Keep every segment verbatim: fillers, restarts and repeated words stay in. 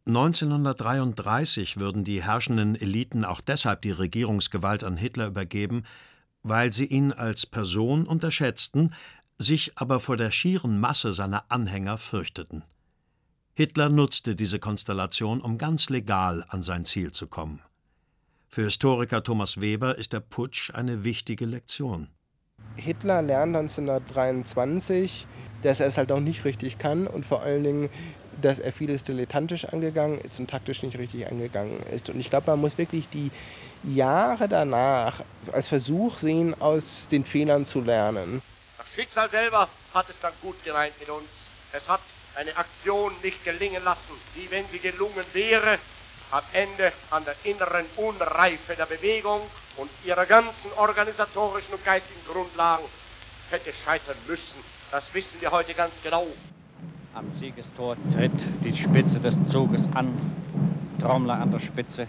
neunzehnhundertdreiunddreißig würden die herrschenden Eliten auch deshalb die Regierungsgewalt an Hitler übergeben, weil sie ihn als Person unterschätzten, sich aber vor der schieren Masse seiner Anhänger fürchteten. Hitler nutzte diese Konstellation, um ganz legal an sein Ziel zu kommen. Für Historiker Thomas Weber ist der Putsch eine wichtige Lektion. Hitler lernt neunzehnhundertdreiundzwanzig, dass er es halt auch nicht richtig kann und vor allen Dingen, dass er vieles dilettantisch angegangen ist und taktisch nicht richtig angegangen ist. Und ich glaube, man muss wirklich die Jahre danach als Versuch sehen, aus den Fehlern zu lernen. Das Schicksal selber hat es dann gut gemeint mit uns. Es hat eine Aktion nicht gelingen lassen, die, wenn sie gelungen wäre, am Ende an der inneren Unreife der Bewegung und ihrer ganzen organisatorischen und geistigen Grundlagen hätte scheitern müssen. Das wissen wir heute ganz genau. Am Siegestor tritt die Spitze des Zuges an, Trommler an der Spitze,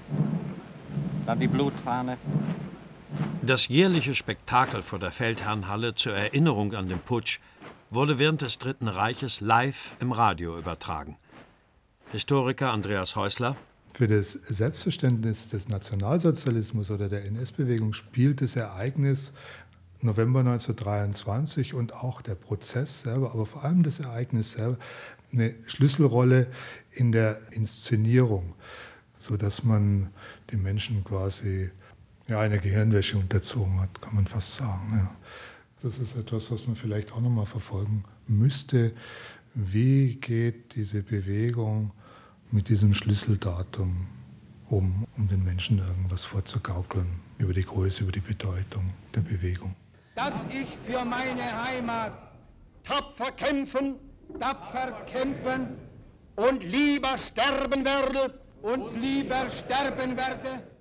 dann die Blutfahne. Das jährliche Spektakel vor der Feldherrnhalle zur Erinnerung an den Putsch wurde während des Dritten Reiches live im Radio übertragen. Historiker Andreas Häusler: Für das Selbstverständnis des Nationalsozialismus oder der N S-Bewegung spielt das Ereignis November neunzehnhundertdreiundzwanzig und auch der Prozess selber, aber vor allem das Ereignis selber, eine Schlüsselrolle in der Inszenierung, sodass man den Menschen quasi ja, eine Gehirnwäsche unterzogen hat, kann man fast sagen. Ja. Das ist etwas, was man vielleicht auch noch mal verfolgen müsste. Wie geht diese Bewegung mit diesem Schlüsseldatum um, um den Menschen irgendwas vorzugaukeln über die Größe, über die Bedeutung der Bewegung? Dass ich für meine Heimat tapfer kämpfen, tapfer kämpfen und lieber sterben werde und lieber sterben werde